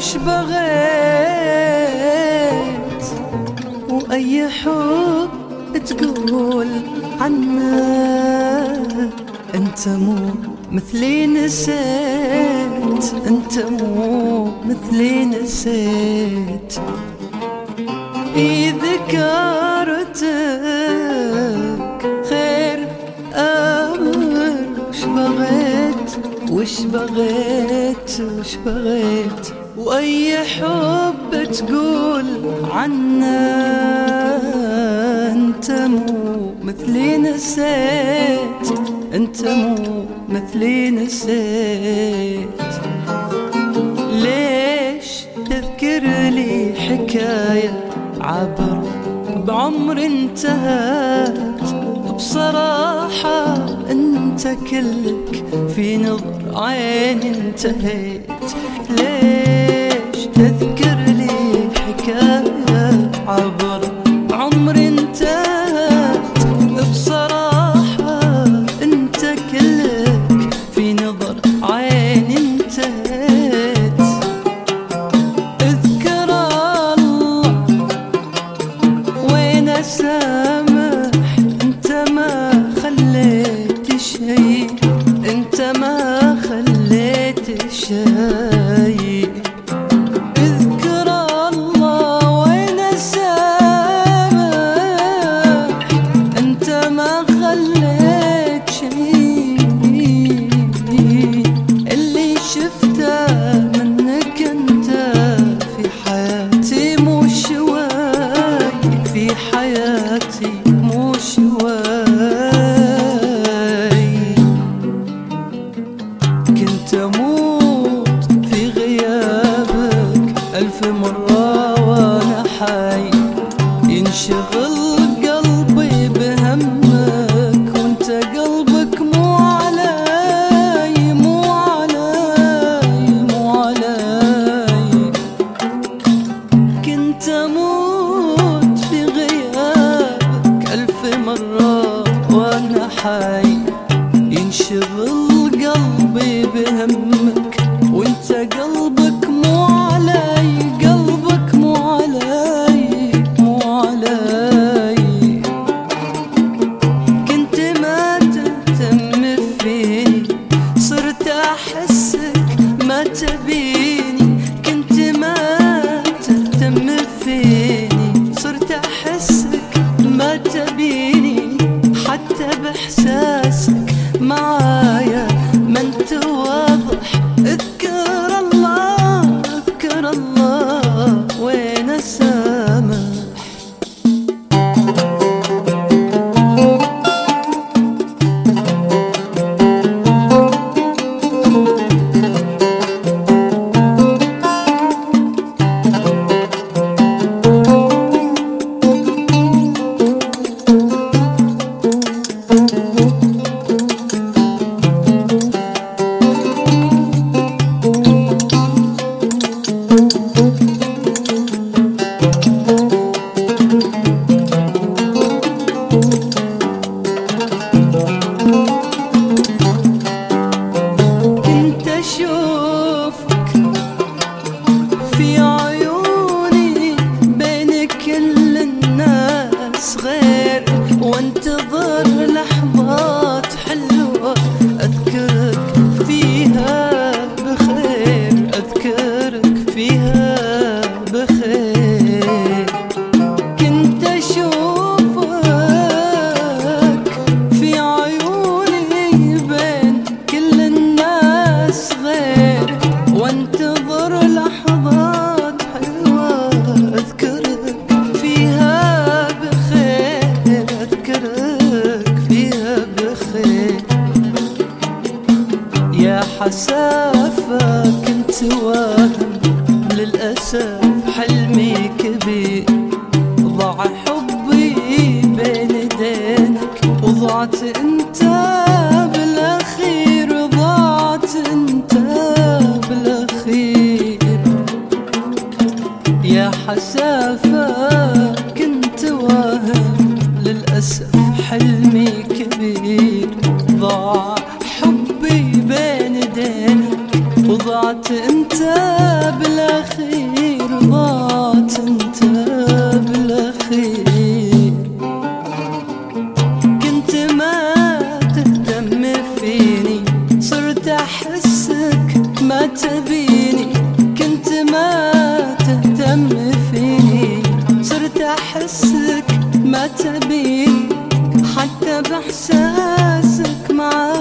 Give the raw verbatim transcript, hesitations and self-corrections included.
وش بغيت وأي حب تقول عنه. انت مو مثلي نسيت، انت مو مثلي نسيت. إذا ذكرتك خير أمر. وش بغيت وش بغيت وش بغيت وأي حب تقول عنه. انت مو مثلي نسيت، انت مو مثلي نسيت. ليش تذكر لي حكاية عبر بعمر انتهت؟ بصراحة انت كلك في نظر عين انتهيت. ليش تذكر لي حكاية عبر بعمر انتهت؟ بصراحة انت كلك في نظر عين انتهيت. اذكر الله وين اسامح، انت ما خليت شيء، انت ما خليت شيء. اذكر الله وين اسامح، انت ما خليت شيء. اللي شفته منك انت في حياتي مو شوي، في حياتي مو شوي. كنت اموت في غيابك الف مرة وانا حي. ينشغل قلبي بهمك وانت قلبك مو علي، مو علي، مو علي. كنت اموت في غيابك الف مرة وانا حي. ينشغل قلبي بهمك وانت قلبك مو علي، قلبك مو علي، مو علي. كنت ما تهتم فيني صرت احسك ما تبيني. كنت ما تهتم فيني صرت احسك ما تبيني. حتى باحساسك معايا ما انت واضح. اذكر الله اذكر الله وين اسامح. كنت اشوفك في عيوني بين كل الناس غير، وانتظر لحظات حلوة اذكرك فيها بخير، اذكرك فيها بخير. كنت اشوفك في عيوني بين كل الناس غير، وانتظر لحظات حلوة اذكرك فيها بخير، اذكرك فيها بخير. يا حسافة كنت واهم للأسف حلمي كبير. ضاع حبي بين ايدينك وضعت انت بالاخير، ضاعت انت بالاخير. يا حسافة كنت واهم للأسف حلمي كبير. ضاع حبي بين ايدينك وضعت انت بالاخير. ما تبي حتى بإحساسك معاي.